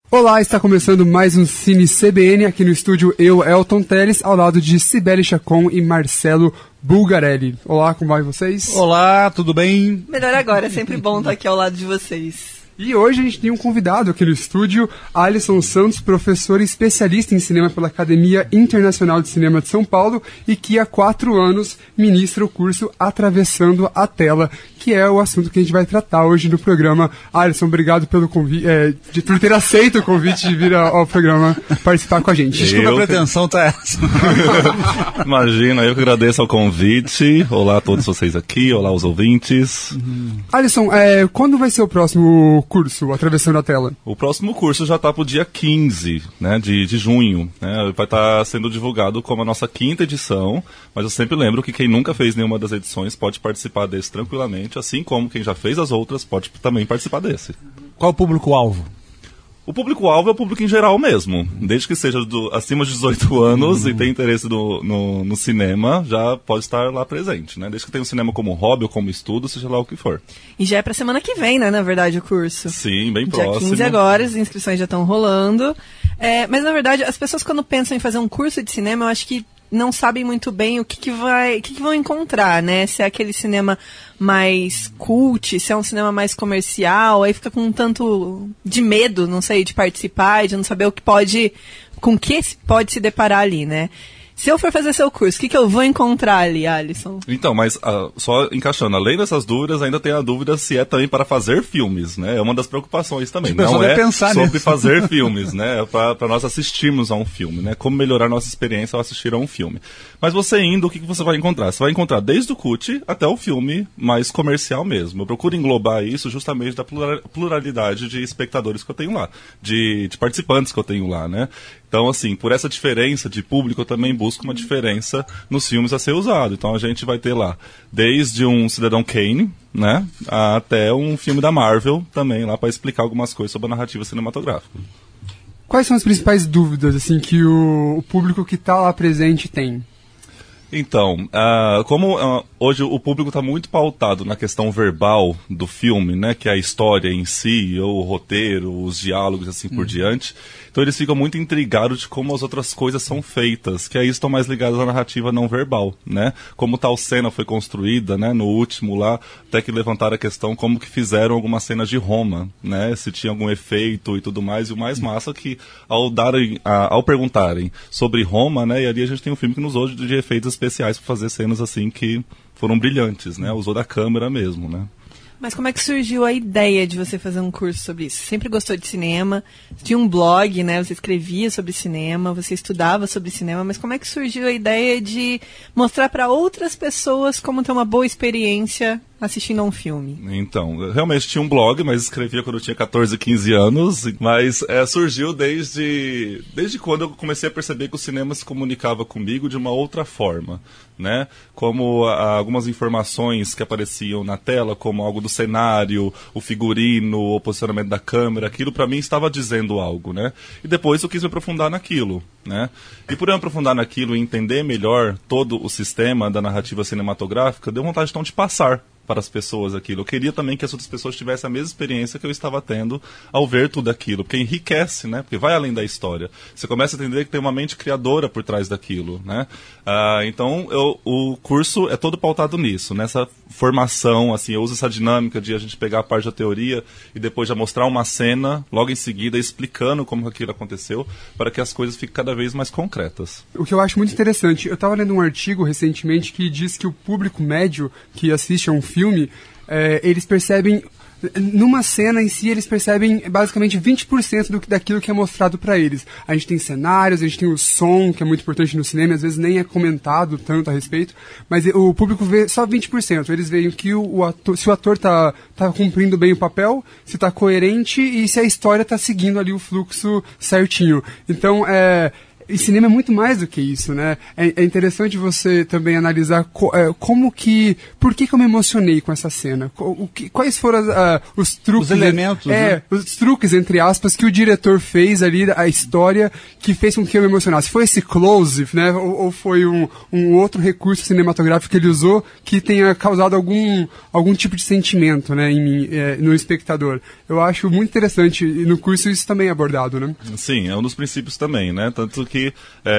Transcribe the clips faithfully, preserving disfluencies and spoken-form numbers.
Olá, está começando mais um Cine C B N, aqui no estúdio eu, Elton Teles, ao lado de Cibele Chacon e Marcelo Bulgarelli. Olá, como vai vocês? Olá, tudo bem? Melhor agora, é sempre bom estar aqui ao lado de vocês. E hoje a gente tem um convidado aqui no estúdio, Alisson Santos, professor e especialista em cinema pela Academia Internacional de Cinema de São Paulo e que há quatro anos ministra o curso Atravessando a Tela, que é o assunto que a gente vai tratar hoje no programa. Alisson, obrigado pelo convite, é, de por ter aceito o convite de vir ao, ao programa participar com a gente. Desculpa, a pretensão tá essa. Imagina, eu que agradeço ao convite. Olá a todos vocês aqui, olá os ouvintes. Uhum. Alisson, é, quando vai ser o próximo curso, Atravessando a Tela? O próximo curso já está para o dia quinze, né, de, de junho. Né, vai estar tá sendo divulgado como a nossa quinta edição, mas eu sempre lembro que quem nunca fez nenhuma das edições pode participar desse tranquilamente, assim como quem já fez as outras pode também participar desse. Qual o público-alvo? O público-alvo é o público em geral mesmo. Desde que seja do, acima de dezoito anos uhum. e tenha interesse no, no, no cinema, já pode estar lá presente, né? Desde que tenha o cinema como hobby ou como estudo, seja lá o que for. E já é pra semana que vem, né, na verdade, o curso. Sim, bem Dia próximo. Dia quinze agora, as inscrições já estão rolando. É, mas, na verdade, as pessoas quando pensam em fazer um curso de cinema, eu acho que não sabem muito bem o que, que, vai, o que, que vão encontrar, né? Se é aquele cinema mais cult, se é um cinema mais comercial, aí fica com um tanto de medo, não sei, de participar, de não saber o que pode, com que pode se deparar ali, né? Se eu for fazer seu curso, o que, que eu vou encontrar ali, Alisson? Então, mas uh, só encaixando, além dessas dúvidas, ainda tem a dúvida se é também para fazer filmes, né? É uma das preocupações também. Não é sobre nisso. fazer filmes, né? É para nós assistirmos a um filme, né? Como melhorar nossa experiência ao assistir a um filme. Mas você indo, o que, que você vai encontrar? Você vai encontrar desde o cult até o filme mais comercial mesmo. Eu procuro englobar isso justamente da pluralidade de espectadores que eu tenho lá, de, de participantes que eu tenho lá, né? Então, assim, por essa diferença de público, eu também busco uma diferença nos filmes a ser usado. Então, a gente vai ter lá, desde um Cidadão Kane, né, até um filme da Marvel também, lá para explicar algumas coisas sobre a narrativa cinematográfica. Quais são as principais dúvidas, assim, que o, o público que está lá presente tem? Então, uh, como uh, hoje o público está muito pautado na questão verbal do filme, né, que é a história em si, ou o roteiro, os diálogos, assim por diante, então eles ficam muito intrigados de como as outras coisas são feitas, que aí estão mais ligados à narrativa não verbal, né, como tal cena foi construída, né, no último lá, até que levantaram a questão como que fizeram algumas cenas de Roma, né, se tinha algum efeito e tudo mais, e o mais massa que ao, darem, a, ao perguntarem sobre Roma, né, e ali a gente tem um filme que nos usou de, de efeitos especiais para fazer cenas assim que foram brilhantes, né? Usou da câmera mesmo, né? Mas como é que surgiu a ideia de você fazer um curso sobre isso? Você sempre gostou de cinema, tinha um blog, né? Você escrevia sobre cinema, você estudava sobre cinema, mas como é que surgiu a ideia de mostrar para outras pessoas como ter uma boa experiência assistindo a um filme? Então, eu realmente tinha um blog, mas escrevia quando eu tinha catorze, quinze anos, mas é, surgiu desde, desde quando eu comecei a perceber que o cinema se comunicava comigo de uma outra forma, né? Como a, algumas informações que apareciam na tela, como algo do cenário, o figurino, o posicionamento da câmera, aquilo para mim estava dizendo algo, né? E depois eu quis me aprofundar naquilo, né? E por eu me aprofundar naquilo e entender melhor todo o sistema da narrativa cinematográfica, deu vontade então de passar para as pessoas aquilo. Eu queria também que as outras pessoas tivessem a mesma experiência que eu estava tendo ao ver tudo aquilo, porque enriquece, né? Porque vai além da história. Você começa a entender que tem uma mente criadora por trás daquilo, né? Ah, então, eu, o curso é todo pautado nisso, nessa formação, assim, eu uso essa dinâmica de a gente pegar a parte da teoria e depois já mostrar uma cena, logo em seguida, explicando como aquilo aconteceu, para que as coisas fiquem cada vez mais concretas. O que eu acho muito interessante, eu estava lendo um artigo recentemente que diz que o público médio que assiste a um filme filme, é, eles percebem, numa cena em si, eles percebem basicamente vinte por cento do, daquilo que é mostrado para eles. A gente tem cenários, a gente tem o som, que é muito importante no cinema, às vezes nem é comentado tanto a respeito, mas o público vê só vinte por cento. Eles veem que o, o ator, se o ator está tá cumprindo bem o papel, se está coerente e se a história está seguindo ali o fluxo certinho. Então, é... e cinema é muito mais do que isso, né? É, é interessante você também analisar co, é, como que... Por que que eu me emocionei com essa cena? Co, o que, quais foram as, uh, os truques... Os elementos, é, né? Os truques, entre aspas, que o diretor fez ali, a história que fez com que eu me emocionasse. Foi esse close, né? Ou, ou foi um, um outro recurso cinematográfico que ele usou que tenha causado algum, algum tipo de sentimento, né, em mim, é, no espectador. Eu acho muito interessante, e no curso isso também é abordado, né? Sim, é um dos princípios também, né? Tanto que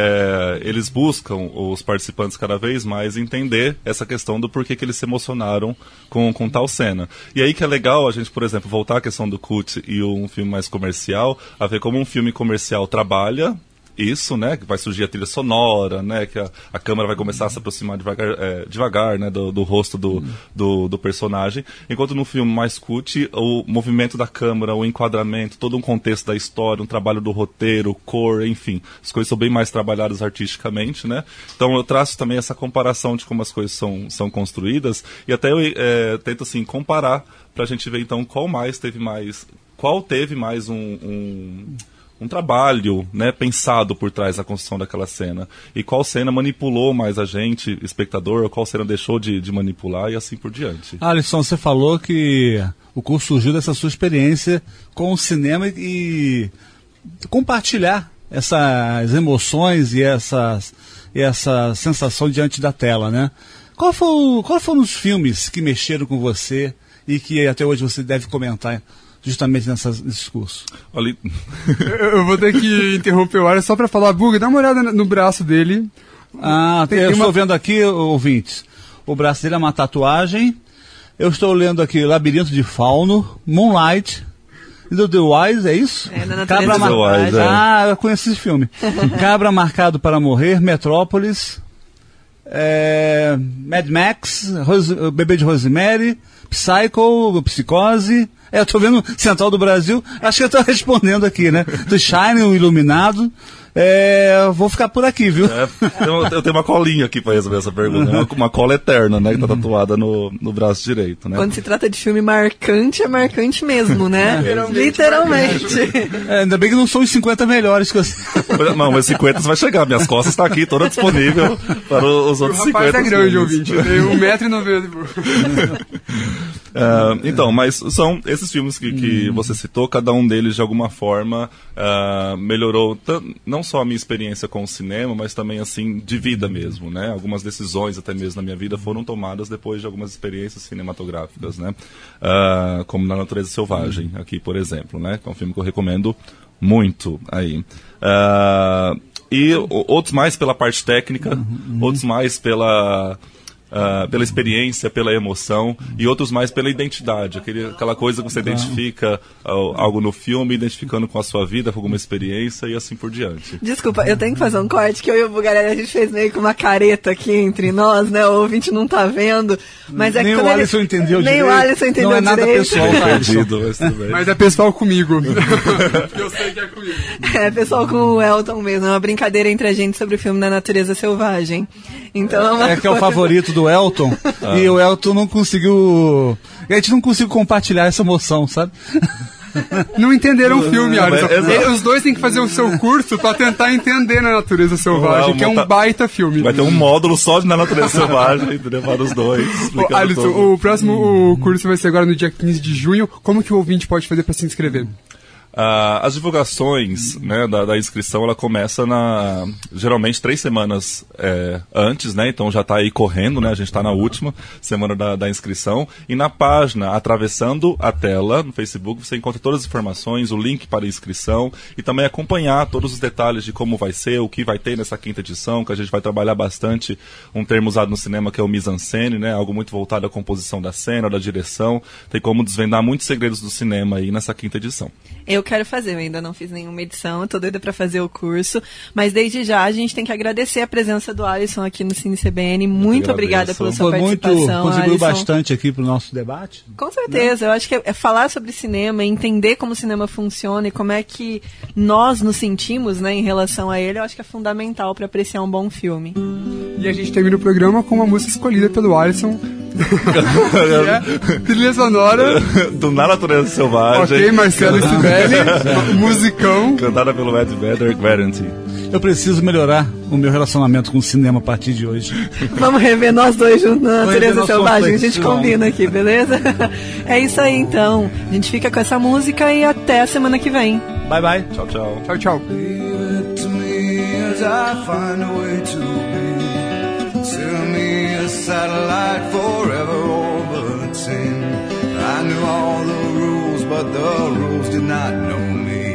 é, eles buscam, os participantes, cada vez mais entender essa questão do porquê que eles se emocionaram com, com tal cena. E aí que é legal a gente, por exemplo, voltar à questão do cult e um filme mais comercial, a ver como um filme comercial trabalha isso, né, que vai surgir a trilha sonora, né, que a, a câmera vai começar a se aproximar devagar, é, devagar né, do, do rosto do, do, do personagem, enquanto no filme mais cult, o movimento da câmera, o enquadramento, todo um contexto da história, um trabalho do roteiro, cor, enfim, as coisas são bem mais trabalhadas artisticamente, né, então eu traço também essa comparação de como as coisas são, são construídas, e até eu é, tento, assim, comparar pra gente ver, então, qual mais teve mais, qual teve mais um... um um trabalho, né, pensado por trás da construção daquela cena. E qual cena manipulou mais a gente, espectador, ou qual cena deixou de, de manipular, e assim por diante. Alisson, você falou que o curso surgiu dessa sua experiência com o cinema e compartilhar essas emoções e, essas, e essa sensação diante da tela, né? Qual foi, qual foram os filmes que mexeram com você e que até hoje você deve comentar justamente nessas, nesses cursos? Olha... eu, eu vou ter que interromper o Ara só para falar, Bug, dá uma olhada no braço dele. Ah, tem, eu tem estou uma... vendo aqui, ouvintes, o braço dele é uma tatuagem. Eu estou lendo aqui Labirinto de Fauno, Moonlight, do The Wise, é isso? É, na Cabra Mar... Wise, é. Ah, eu conheci esse filme. Cabra Marcado para Morrer, Metrópolis, é... Mad Max, Rose... Bebê de Rosemary, Psycho, Psicose. É, eu tô vendo Central do Brasil, acho que eu tô respondendo aqui, né? Do Shine, o Iluminado. É, vou ficar por aqui, viu? É, eu tenho uma colinha aqui pra resolver essa pergunta. Uma, uma cola eterna, né? Que tá tatuada no, no braço direito, né? Quando se trata de filme marcante, é marcante mesmo, né? Literalmente. É, ainda bem que não são os cinquenta melhores que eu sei. Não, mas cinquenta vai chegar. Minhas costas estão aqui, toda disponível para os outros cinquenta. O rapaz é grande, filmes. ouvinte. Tem um metro e noventa. Uh, então, mas são esses filmes que, que você citou, cada um deles de alguma forma uh, melhorou t- não só a minha experiência com o cinema, mas também assim de vida mesmo, né? Algumas decisões até mesmo na minha vida foram tomadas depois de algumas experiências cinematográficas, né? Uh, como Na Natureza Selvagem, aqui por exemplo, né? Que é um filme que eu recomendo muito aí. Uh, e o, outros mais pela parte técnica, uhum. outros mais pela Uh, pela experiência, pela emoção, e outros mais pela identidade, aquele, aquela coisa que você identifica uh, algo no filme, identificando com a sua vida, com alguma experiência e assim por diante. Desculpa, eu tenho que fazer um corte, que eu e o Bugarelli, a gente fez meio que uma careta aqui entre nós, né? O ouvinte não tá vendo, mas é nem que o Alisson ele... entendeu nem direito. o Alisson entendeu não é nada direito. pessoal, tá, Perdido, mas tudo bem. Mas é pessoal comigo. Eu sei que é comigo. É, pessoal com o Elton mesmo, é uma brincadeira entre a gente sobre o filme Da Natureza Selvagem. Então, é, uma é que é o favorito do Elton, ah. e o Elton não conseguiu... A gente não conseguiu compartilhar essa emoção, sabe? Não entenderam o filme, Alisson. É, os dois têm que fazer o seu curso pra tentar entender Na Natureza Selvagem, que é um baita filme. Vai ter um módulo só de Na Natureza Selvagem, entendeu? Para os dois. Ô, Alisson, todo. O próximo o curso vai ser agora no dia quinze de junho. Como que o ouvinte pode fazer pra se inscrever? Uh, as divulgações, né, da, da inscrição, ela começa na, geralmente três semanas é, antes, né, então já está aí correndo, né, a gente está na última semana da, da inscrição, e na página Atravessando a Tela, no Facebook, você encontra todas as informações, o link para a inscrição, e também acompanhar todos os detalhes de como vai ser, o que vai ter nessa quinta edição, que a gente vai trabalhar bastante um termo usado no cinema que é o mise-en-scène, né, algo muito voltado à composição da cena, da direção, tem como desvendar muitos segredos do cinema aí nessa quinta edição. Eu quero fazer, eu ainda não fiz nenhuma edição, eu tô doida pra fazer o curso, mas desde já a gente tem que agradecer a presença do Alisson aqui no Cine C B N, muito obrigada pela sua Foi participação, muito, contribuiu Alisson. bastante aqui pro nosso debate. Com certeza, eu acho que é, é falar sobre cinema, entender como o cinema funciona e como é que nós nos sentimos, né, em relação a ele, eu acho que é fundamental para apreciar um bom filme. E a gente termina o programa com uma música escolhida pelo Alisson. É, trilha sonora do Na Natureza Selvagem. Ok, Marcelo Sibeli, musicão. Cantada pelo Ed Vedder, Guarantee. eu preciso melhorar o meu relacionamento com o cinema a partir de hoje. Vamos rever nós dois juntos na Vamos Natureza rever Selvagem. A nosso gente complexo. combina aqui, beleza? É isso aí, então. A gente fica com essa música e até a semana que vem. Bye, bye. Tchau, tchau. Tchau, tchau. Leave it to me as I find a way to be. Send me a satellite forever orbiting. I knew all the rules, but the rules did not know me.